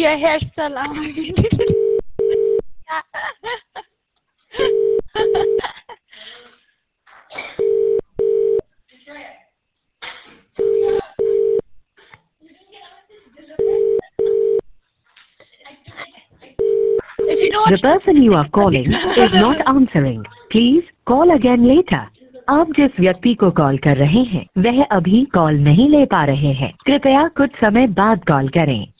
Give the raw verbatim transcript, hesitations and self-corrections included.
your hairstyle. If you don't The person you are calling is not answering. Please call again later. आप जिस व्यक्ति को call कर रहे हैं वह अभी कॉल नहीं ले पा रहे हैं। कृपया कुछ समय बाद कॉल करें।